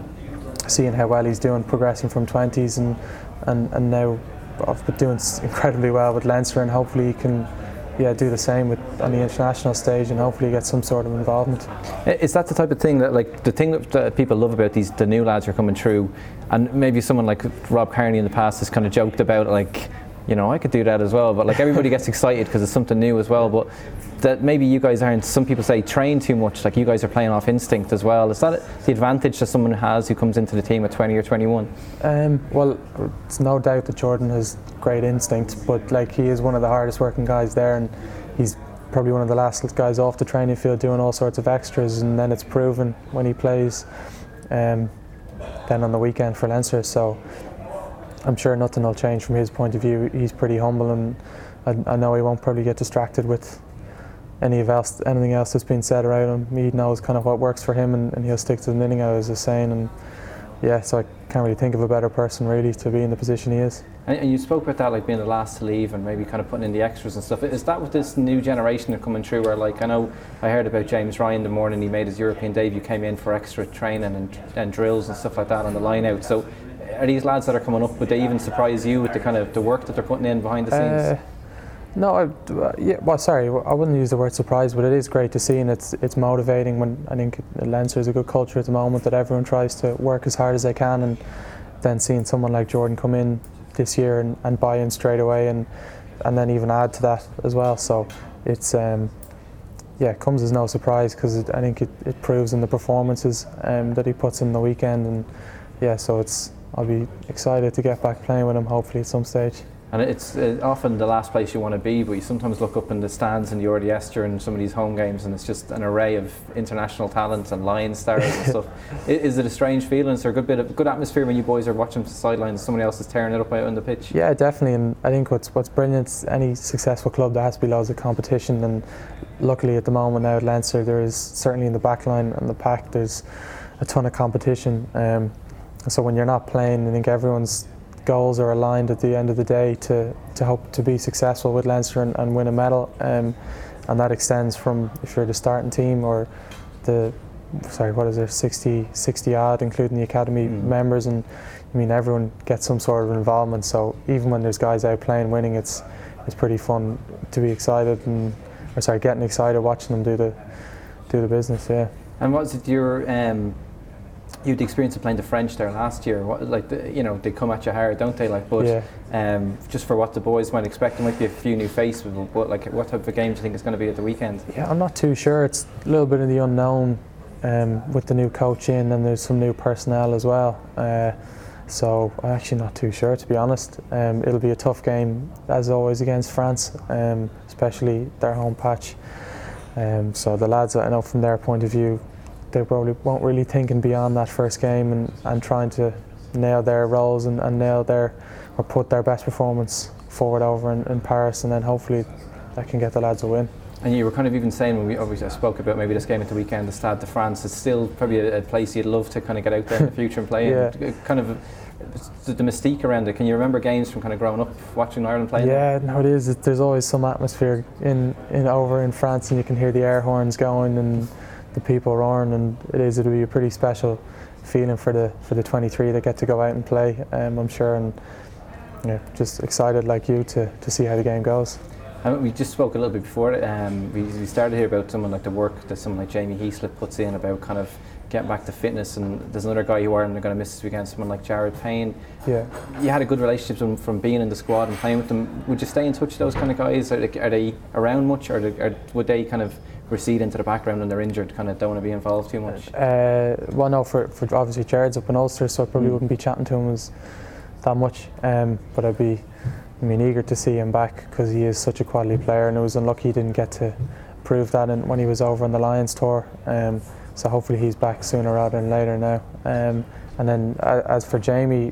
seeing how well he's doing, progressing from 20s and now doing incredibly well with Leinster, and hopefully he can do the same on the international stage, and hopefully get some sort of involvement. Is that the type of thing that, like, the thing that people love about the new lads who are coming through, and maybe someone like Rob Kearney in the past has kind of joked about, like, I could do that as well, but like everybody gets excited because it's something new as well, but that maybe you guys aren't, some people say, train too much, like you guys are playing off instinct as well. Is that the advantage that someone has who comes into the team at 20 or 21? Well, it's no doubt that Jordan has great instinct, but like, he is one of the hardest working guys there, and he's probably one of the last guys off the training field doing all sorts of extras, and then it's proven when he plays then on the weekend for Leinster. So I'm sure nothing will change from his point of view. He's pretty humble, and I know he won't probably get distracted with anything else that's been said around him. He knows kind of what works for him, and he'll stick to the knitting, I was just saying. And so I can't really think of a better person really to be in the position he is. And you spoke about that, like being the last to leave and maybe kind of putting in the extras and stuff. Is that with this new generation that are coming through, where, like, I know I heard about James Ryan the morning he made his European debut, came in for extra training and drills and stuff like that on the line out. So are these lads that are coming up, would they even surprise you with the kind of the work that they're putting in behind the scenes? No, I wouldn't use the word surprise, but it is great to see, and it's motivating. When I think Leinster is a good culture at the moment, that everyone tries to work as hard as they can, and then seeing someone like Jordan come in this year and buy in straight away, and then even add to that as well. So it's it comes as no surprise, because I think it proves in the performances that he puts in the weekend, and so I'll be excited to get back playing with him, hopefully at some stage. And it's often the last place you want to be, but you sometimes look up in the stands in the RDS during some of these home games, and it's just an array of international talent and Lion stars and stuff. Is it a strange feeling? Is there a good atmosphere when you boys are watching from the sidelines, somebody else is tearing it up out on the pitch? Yeah, definitely. And I think what's brilliant, any successful club, there has to be loads of competition, and luckily at the moment now at Leinster, there is, certainly in the back line and the pack, there's a ton of competition. So when you're not playing, I think everyone's goals are aligned at the end of the day to hope to be successful with Leinster and win a medal, and that extends from if you're the starting team or 60 odd, including the academy members, and I mean everyone gets some sort of involvement. So even when there's guys out playing, winning, it's pretty fun to be excited getting excited watching them do the business. Yeah. And what's it you had the experience of playing the French there last year? They come at you hard, don't they? Just for what the boys might expect, there might be a few new faces. But what type of game do you think it's going to be at the weekend? Yeah, I'm not too sure. It's a little bit of the unknown with the new coach in, and there's some new personnel as well. So I'm actually not too sure, to be honest. It'll be a tough game as always against France, especially their home patch. So the lads, I know from their point of view, they probably won't really thinking beyond that first game and trying to nail their roles and nail or put their best performance forward over in Paris, and then hopefully that can get the lads a win. And you were kind of even saying, when we obviously spoke about maybe this game at the weekend, the Stade de France, it's still probably a place you'd love to kind of get out there in the future and play. Yeah. Kind of the mystique around it. Can you remember games from kind of growing up watching Ireland play? Yeah, no, it is. There's always some atmosphere in over in France, and you can hear the air horns going, and the people roaring, and it'll be a pretty special feeling for the 23 that get to go out and play, I'm sure, and just excited like you to see how the game goes. We just spoke a little bit before. We started here about someone like the work that someone like Jamie Heaslip puts in about kind of getting back to fitness, and there's another guy who Ireland are going to miss this weekend, someone like Jared Payne. Yeah. You had a good relationship from being in the squad and playing with them. Would you stay in touch with those kind of guys? Are they around much, or would they kind of recede into the background when they're injured, kind of don't want to be involved too much? Well, no, for obviously Jared's up in Ulster, so I probably wouldn't be chatting to him that much, but I'd be eager to see him back, because he is such a quality player, and it was unlucky he didn't get to prove that when he was over on the Lions tour. So hopefully he's back sooner rather than later now. And then as for Jamie,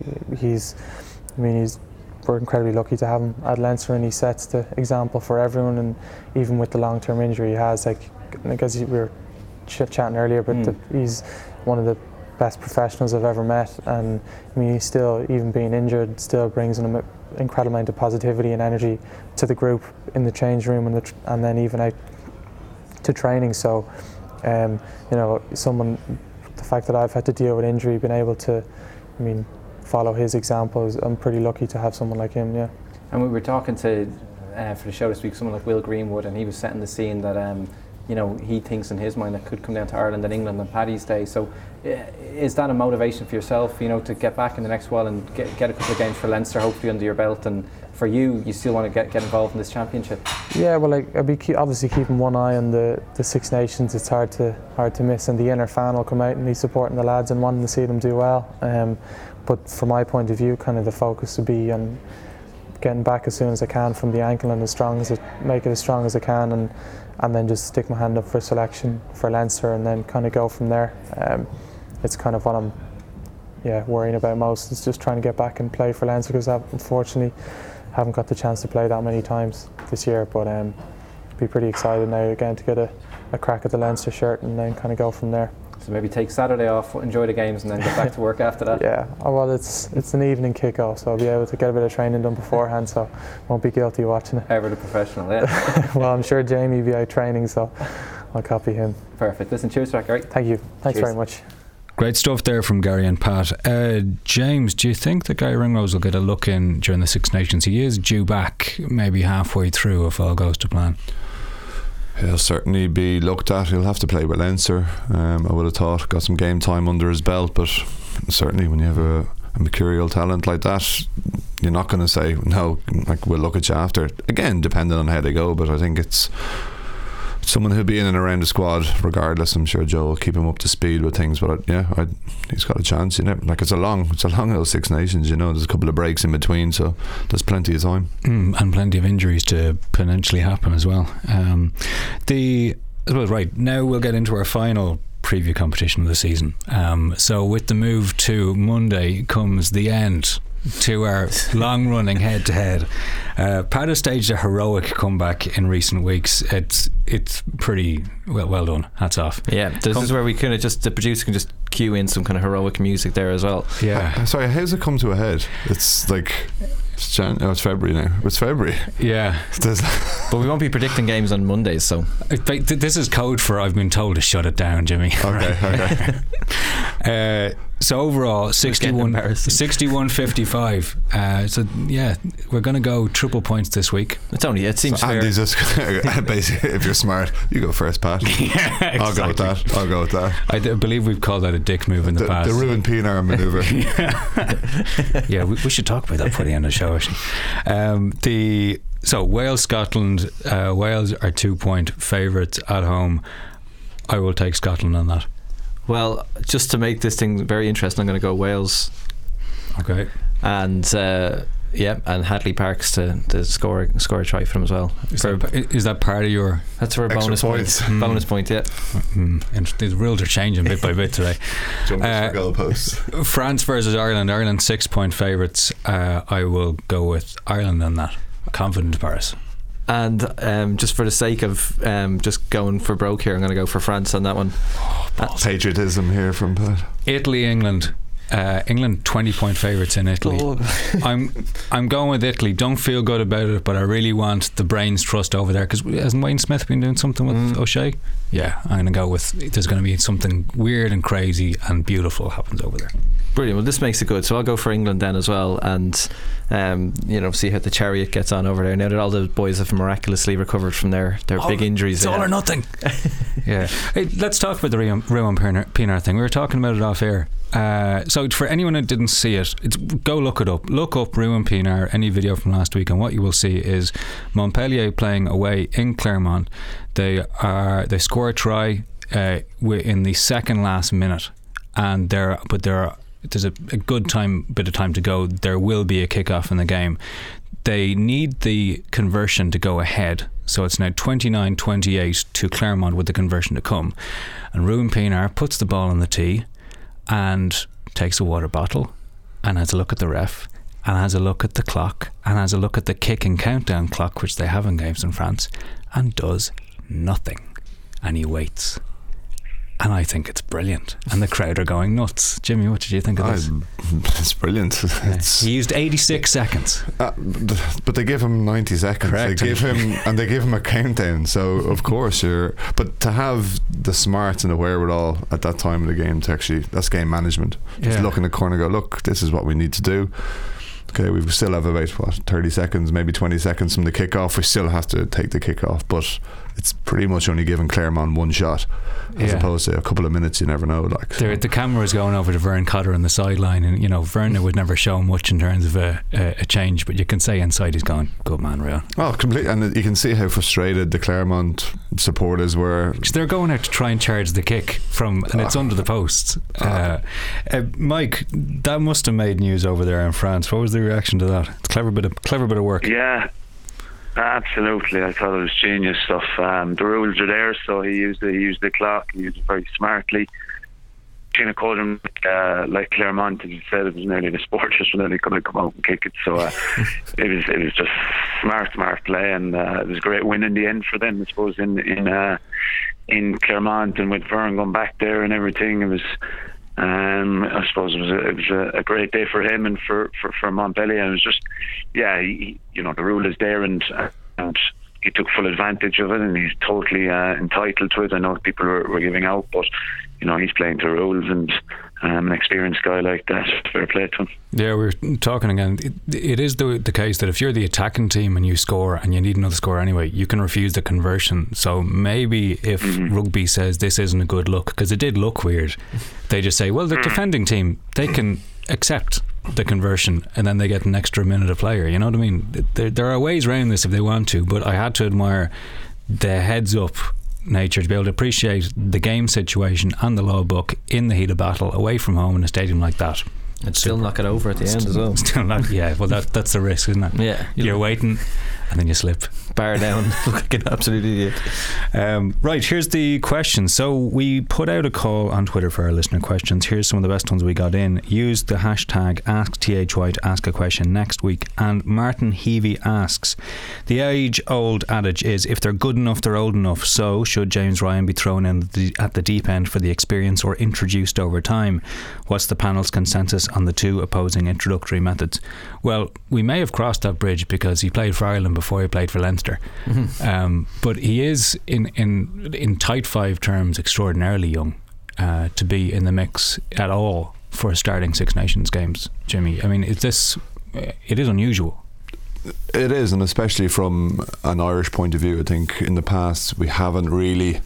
we're incredibly lucky to have him at Leinster, and he sets the example for everyone. And even with the long-term injury he has, because we were chatting earlier, but he's one of the best professionals I've ever met, and he's still, even being injured, still brings an incredible amount of positivity and energy to the group in the change room and then even out to training. So the fact that I've had to deal with injury, being able to follow his examples, I'm pretty lucky to have someone like him. Yeah. And we were talking to for the show this week someone like Will Greenwood, and he was setting the scene that he thinks in his mind that could come down to Ireland and England on Paddy's Day. So is that a motivation for yourself, to get back in the next while and get a couple of games for Leinster hopefully under your belt, and for you still want to get involved in this championship? Yeah, well, I'll be obviously keeping one eye on the Six Nations. It's hard to miss, and the inner fan will come out and be supporting the lads and wanting to see them do well. But from my point of view, kind of the focus would be on getting back as soon as I can from the ankle, and make it as strong as I can, and then just stick my hand up for selection for Leinster, and then kind of go from there. It's kind of what I'm worrying about most, is just trying to get back and play for Leinster, because I unfortunately haven't got the chance to play that many times this year. But be pretty excited now again to get a crack at the Leinster shirt, and then kind of go from there. So maybe take Saturday off, enjoy the games, and then get back to work after that. Yeah, well, it's an evening kick-off, so I'll be able to get a bit of training done beforehand, so won't be guilty watching it. Ever the professional, yeah. Well, I'm sure Jamie will be out training, so I'll copy him. Perfect. Listen, cheers, Gary. Thank you. Thanks very much. Great stuff there from Gary and Pat. James, do you think that Gary Ringrose will get a look in during the Six Nations? He is due back maybe halfway through if all goes to plan. He'll certainly be looked at. He'll have to play with Leinster, I would have thought. Got some game time under his belt, but certainly when you have a mercurial talent like that, you're not going to say no, we'll look at you after. Again, depending on how they go, but I think it's someone who'll be in and around the squad regardless. I'm sure Joe will keep him up to speed with things, but he's got a chance. It's a long little Six Nations. There's a couple of breaks in between, so there's plenty of time, and plenty of injuries to potentially happen as well. Right now we'll get into our final preview competition of the season. So with the move to Monday comes the end to our long-running head-to-head. Pat has staged a heroic comeback in recent weeks. It's pretty well done. Hats off. Yeah, this is where we kind of the producer can just cue in some kind of heroic music there as well. Yeah. Sorry, how's it come to a head? It's it's February now. It's February. Yeah. But we won't be predicting games on Mondays, so this is code for I've been told to shut it down, Jimmy. Okay. So overall 61-55. So yeah, we're going to go triple points this week. It seems fair. Andy's just basically, if you're smart, you go first, Pat. Yeah, exactly. I'll go with that. I believe we've called that a dick move in the past. The ruined Pienaar manoeuvre. Yeah, we should talk about that before the end of the show, actually. So Wales, Scotland. Wales are 2-point favourites at home. I will take Scotland on that. Well, just to make this thing very interesting, I'm going to go Wales. Okay. And and Hadley Parks to score a try for them as well. Is that part of your? That's for a bonus point. Bonus point, yeah. The rules are changing bit by bit today. Goalposts. France versus Ireland. Ireland 6-point favourites. I will go with Ireland on that. Confident Paris. And just for the sake of just going for broke here, I'm going to go for France on that one. Patriotism here from Pat. Italy, England. England 20-point favourites in Italy. I'm going with Italy. Don't feel good about it, but I really want the brains trust over there, because hasn't Wayne Smith been doing something with O'Shea? Yeah, I'm going to go with there's going to be something weird and crazy and beautiful happens over there. Brilliant. Well, this makes it good. So I'll go for England then as well, and see how the Chariot gets on over there. Now that all the boys have miraculously recovered from their big injuries. It's all or nothing. Yeah. Hey, let's talk about the Ruan Pienaar thing. We were talking about it off air. So for anyone who didn't see it, go look it up. Look up Ruan Pienaar, any video from last week, and what you will see is Montpellier playing away in Clermont. They score a try in the second last minute, and there's a good bit of time to go. There will be a kickoff in the game. They need the conversion to go ahead, so it's now 29-28 to Clermont with the conversion to come, and Ruan Pienaar puts the ball on the tee and takes a water bottle and has a look at the ref and has a look at the clock and has a look at the kick and countdown clock, which they have in games in France, and does nothing, and he waits. And I think it's brilliant, and the crowd are going nuts. Jimmy, what did you think of this? It's brilliant. He used 86 seconds, but they give him 90 seconds. Correct. They give him a countdown. So of course but to have the smarts and the wherewithal at that time of the game to actually, that's game management. Just look in the corner and go, look, this is what we need to do. Okay, we still have about 30 seconds, maybe 20 seconds from the kickoff. We still have to take the kickoff, but it's pretty much only giving Clermont one shot as opposed to a couple of minutes. You never know. The camera is going over to Vern Cotter on the sideline, and Vern would never show much in terms of a change, but you can say inside he's going, good man, Ruan. Oh, completely. And you can see how frustrated the Clermont supporters were. They're going out to try and charge the kick and it's under the posts. Mike, that must have made news over there in France. What was the reaction to that? It's clever bit of work. Yeah, absolutely. I thought it was genius stuff. The rules are there, so he used the clock. He used it very smartly. Kind of called him like Clermont, as he said, it was nearly the sport just when they couldn't come out and kick it. So it was just smart play, and it was a great win in the end for them, I suppose, in Clermont, and with Vern going back there and everything. It was. I suppose it was a great day for him and for Montpellier. And it was just, the rule is there, and he took full advantage of it, and he's totally entitled to it. I know people were giving out, but he's playing to rules, and an experienced guy like that, fair play to him. Yeah, we're talking again. It is the case that if you're the attacking team and you score and you need another score anyway, you can refuse the conversion. So maybe if rugby says this isn't a good look, because it did look weird, they just say, well, the defending team, they can accept the conversion and then they get an extra minute of player. You know what I mean? There are ways around this if they want to, but I had to admire the heads up nature to be able to appreciate the game situation and the law book in the heat of battle away from home in a stadium like that. And still knock it over at the end as well. Still not, well that's the risk, isn't it? Yeah, you're waiting and then you slip, bar down, look like an absolute idiot. Right, here's the question. So we put out a call on Twitter for our listener questions. Here's some of the best ones we got in. Use the hashtag AskTHY to ask a question next week. And Martin Heavey asks, the age-old adage is, if they're good enough, they're old enough. So should James Ryan be thrown in at the deep end for the experience or introduced over time? What's the panel's consensus on the two opposing introductory methods? Well, we may have crossed that bridge because he played for Ireland before he played for Leinster, but he is in tight five terms extraordinarily young to be in the mix at all for starting Six Nations games. Jimmy, I mean, it is unusual. It is, and especially from an Irish point of view, I think in the past we haven't really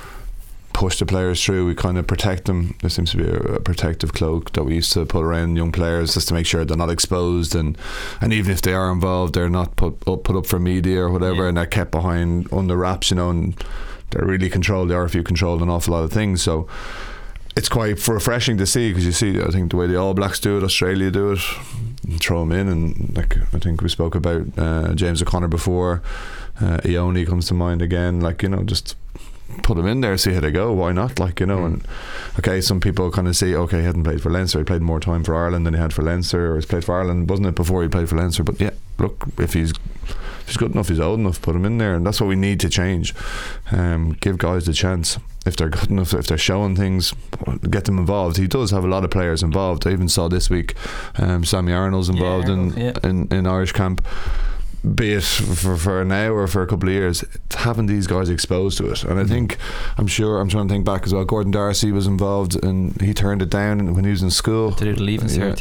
push the players through. We kind of protect them. There seems to be a protective cloak that we used to put around young players just to make sure they're not exposed, and even if they are involved, they're not put up for media or whatever, and they're kept behind under wraps, and they're really controlled. The RFU controlled an awful lot of things, so it's quite refreshing to see, because you see, I think the way the All Blacks do it, Australia do it, and throw them in, and like I think we spoke about James O'Connor before, Ione comes to mind again, just put him in there, see how they go, why not, and okay, some people kind of say, okay, he hadn't played for Leinster, he played more time for Ireland than he had for Leinster, or he's played for Ireland, wasn't it, before he played for Leinster, but yeah, look, if he's If he's good enough, he's old enough, put him in there, and that's what we need to change. Give guys the chance. If they're good enough, if they're showing things, get them involved. He does have a lot of players involved. I even saw this week Sammy Arnold's involved in Irish camp, be it for now or for a couple of years. Having these guys exposed to it, and I think, I'm trying to think back as well, Gordon Darcy was involved and he turned it down when he was in school to do the leaving cert.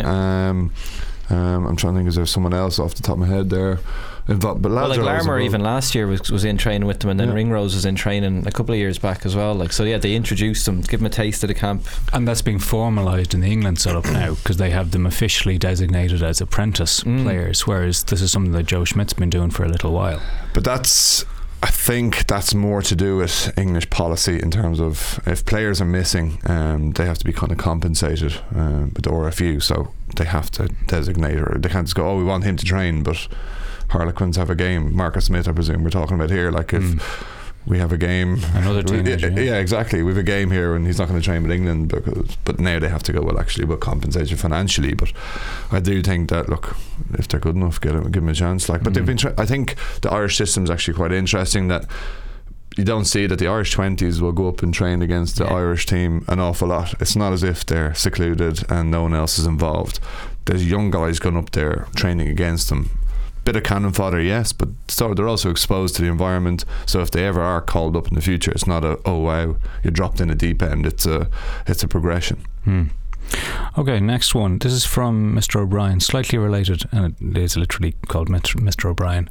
I'm trying to think, is there someone else off the top of my head there involved? But like Larmour even last year was in training with them, and then Ringrose was in training a couple of years back as well. Like, so they introduced them, give them a taste of the camp, and that's being formalised in the England setup now, because they have them officially designated as apprentice players, whereas this is something that Joe Schmidt's been doing for a little while. But I think that's more to do with English policy in terms of if players are missing, they have to be kind of compensated with the RFU, so they have to designate, or they can't just go, we want him to train, but Harlequins have a game. Marcus Smith, I presume we're talking about here, like if we have a game, another teenager, exactly, we have a game here and he's not going to train with England, but now they have to go, well, actually we'll compensate you financially. But I do think that, look, if they're good enough, give them a chance. Like, but they've been I think the Irish system is actually quite interesting, that you don't see that the Irish 20s will go up and train against the Irish team an awful lot. It's not as if they're secluded and no one else is involved. There's young guys going up there training against them. Bit of cannon fodder, yes, but so they're also exposed to the environment, so if they ever are called up in the future, it's not oh wow, you dropped in a deep end. It's a progression. Okay, next one. This is from Mr. O'Brien, slightly related, and it is literally called Mr. O'Brien.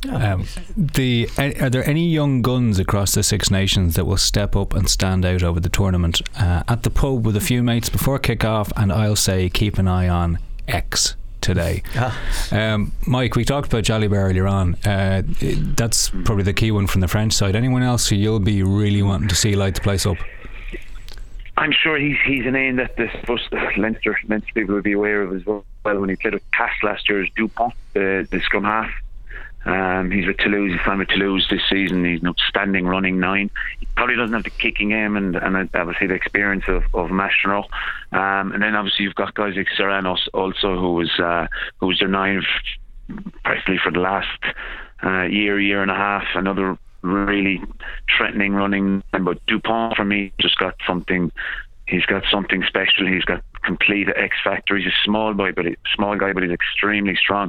Are there any young guns across the Six Nations that will step up and stand out over the tournament? At the pub with a few mates before kick-off, and I'll say keep an eye on X today. Mike, we talked about Jalibert earlier on. That's probably the key one from the French side. Anyone else who you'll be really wanting to see light the place up? I'm sure he's a name that the Leinster people will be aware of as well. When he played with Cass last year, is Dupont, the scrum half. He's with Toulouse. He's playing with Toulouse this season. He's an outstanding running 9. He probably doesn't have the kicking game and obviously the experience of Mastronau. And then obviously you've got guys like Serranos also, who was their 9 practically for the last year and a half. Another really threatening running. But Dupont, for me, just got something. He's got something special. He's got complete X factor. He's a small guy, but he's extremely strong.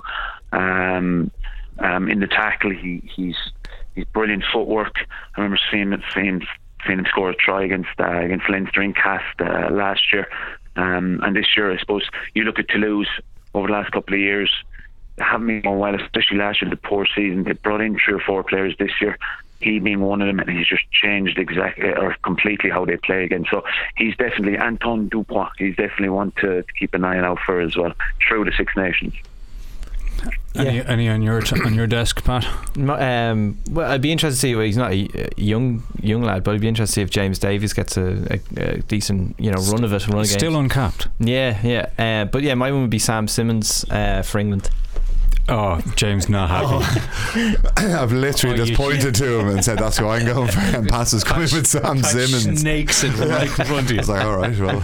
In the tackle, he's brilliant footwork. I remember seeing him score a try against Leinster in Cast last year, and this year, I suppose you look at Toulouse over the last couple of years. They haven't been more well, especially last year, the poor season. They brought in 3 or 4 players this year, he being one of them, and he's just changed exactly or completely how they play again. So he's definitely Antoine Dupont. He's definitely one to keep an eye out for as well through the Six Nations. Any on your desk, Pat? Well, I'd be interested to see. Well, he's not a young lad, but I'd be interested to see if James Davies gets a decent run of it. Still uncapped. But my one would be Sam Simmons for England. Oh, James not happy. I've literally just pointed to him and said that's who I'm going for, and Pat is coming with Sam Simmons. Snakes it right in front of you. I was like, all right, well,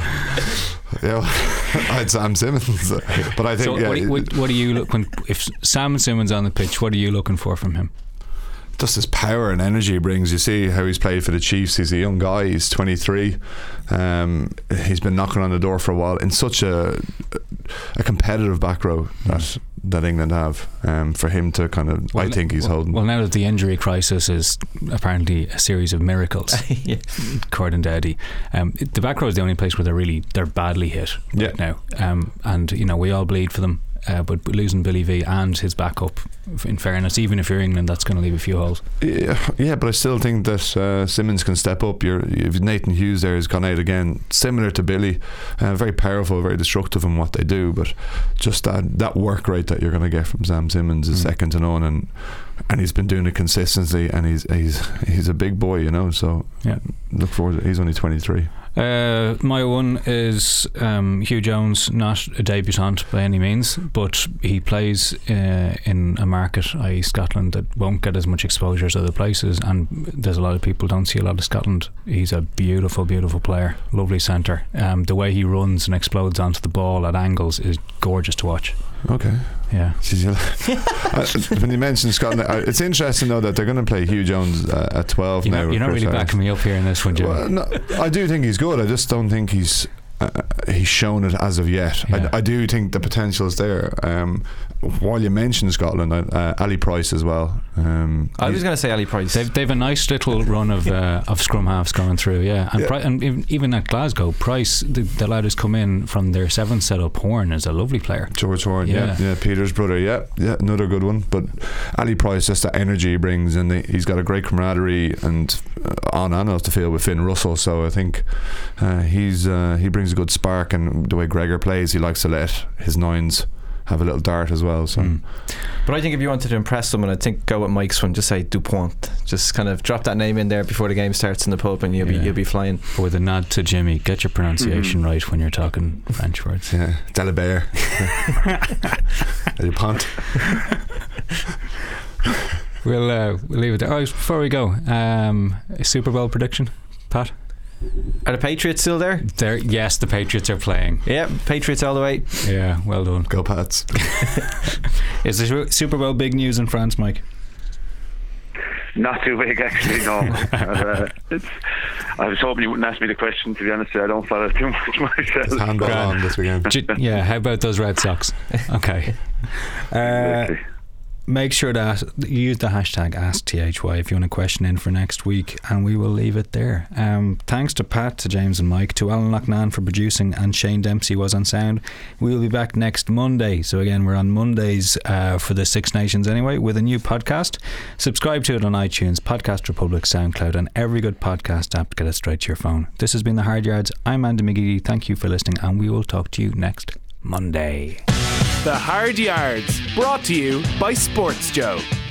I had Sam Simmons, but I think. So what are you looking? If Sam Simmons on the pitch, what are you looking for from him? Just his power and energy he brings. You see how he's played for the Chiefs. He's a young guy. He's 23. He's been knocking on the door for a while in such a competitive back row that England have. For him to kind of, I think he's holding. Well, now that the injury crisis is apparently a series of miracles, according to Eddie, the back row is the only place where they're badly hit right now. And we all bleed for them. But losing Billy V and his backup, in fairness, even if you're England, that's going to leave a few holes. Yeah, but I still think that Simmons can step up. Nathan Hughes there has gone out again, similar to Billy, very powerful, very destructive in what they do. But just that work rate that you're going to get from Sam Simmons is second to none, and he's been doing it consistently, and he's a big boy, So look forward to it. He's only 23. My one is Hugh Jones, not a debutant by any means, but he plays in a market, i.e. Scotland, that won't get as much exposure as other places, and there's a lot of people don't see a lot of Scotland. He's a beautiful player, lovely centre. The way he runs and explodes onto the ball at angles is gorgeous to watch. Okay. Yeah. When you mentioned Scotland, it's interesting though that they're going to play Hugh Jones at 12 now. You're not really backing me up here in this one, Jim. Well, no, I do think he's good. I just don't think he's shown it as of yet. Yeah. I do think the potential is there. While you mentioned Scotland, Ali Price as well. I was going to say Ali Price. They've a nice little run of scrum halves going through, yeah. And, and even at Glasgow, Price, the lad who's come in from their 7th setup, Horn, is a lovely player. George Horn, yeah, Peter's brother, yeah, another good one. But Ali Price, just the energy he brings, and he's got a great camaraderie and on and off the field with Finn Russell. So I think he brings a good spark, and the way Gregor plays, he likes to let his nines have a little dart as well. So, But I think if you wanted to impress someone, I think go with Mike's one. Just say Dupont. Just kind of drop that name in there before the game starts in the pub, and you'll be flying. But with a nod to Jimmy, get your pronunciation right when you're talking French words. Yeah, Dalibert. Dupont. We'll leave it there. Before we go, a Super Bowl prediction, Pat? Are the Patriots still there? Yes, the Patriots are playing. Yeah, Patriots all the way. Yeah, well done. Go Pats. Is the Super Bowl big news in France, Mike? Not too big, actually, no. I was hoping you wouldn't ask me the question, to be honest. I don't follow too much myself. Handball on this weekend. Yeah, how about those Red Sox? Okay. Make sure that you use the hashtag AskTHY if you want a question in for next week, and we will leave it there. Thanks to Pat, to James and Mike, to Alan Loughnane for producing, and Shane Dempsey was on sound. We will be back next Monday. So again, we're on Mondays for the Six Nations anyway, with a new podcast. Subscribe to it on iTunes, Podcast Republic, SoundCloud, and every good podcast app to get it straight to your phone. This has been The Hard Yards. I'm Andy McGeady. Thank you for listening, and we will talk to you next Monday. The Hard Yards, brought to you by Sports Joe.